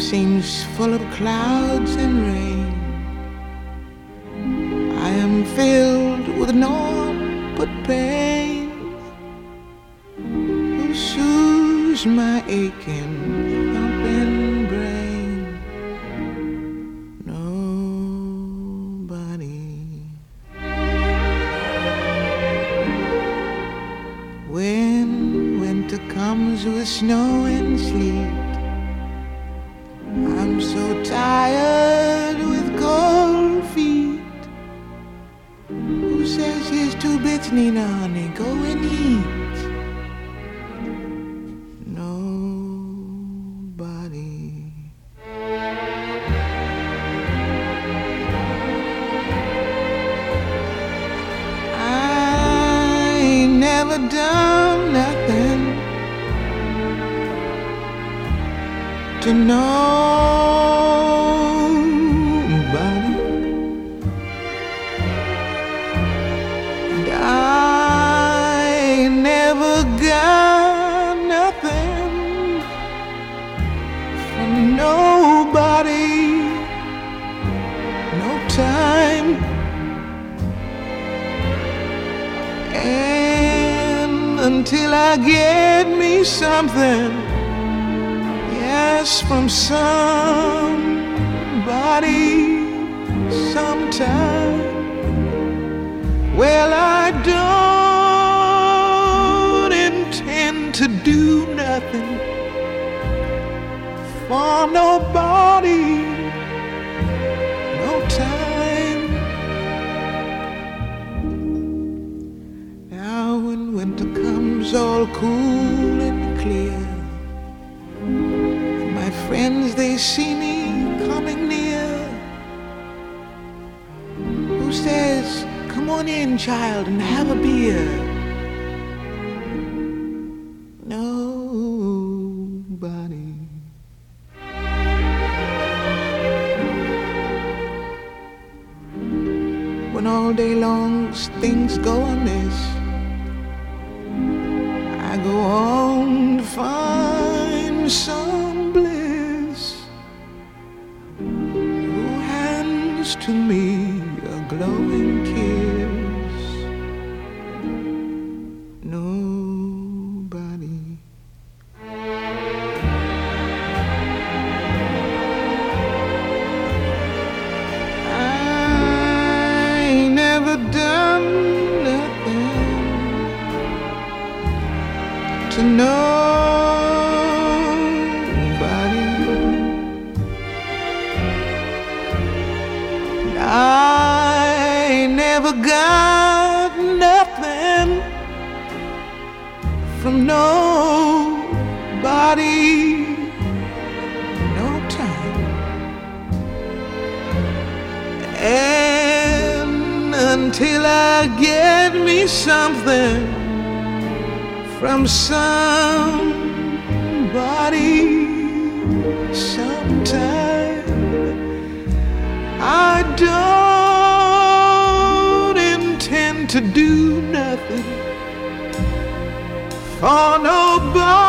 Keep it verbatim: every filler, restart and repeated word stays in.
seems full of clouds and rain. I am filled with naught but pain. Who soothes my aching, thumping brain? Nobody. When winter comes with snow and sleet, I'm so tired with cold feet. Who says here's two bits, Nina, honey, go and eat? Nobody. I ain't never done nothing to nobody, and I never got nothing from nobody, no time. And until I get me something, yes, from somebody, sometime. Well, I don't intend to do nothing for nobody, no time. Now when winter comes all cool and clear, my friends, they see me coming near. Who says, come on in, child, and have a beer? Nobody. When all day long things go amiss, I go on to find some bliss. Who hands to me a glowing kiss? Nobody. I ain't never done nothing to nobody. I never got nothing from nobody, no time. And until I get me something from somebody, sometime, I don't intend to do nothing for nobody.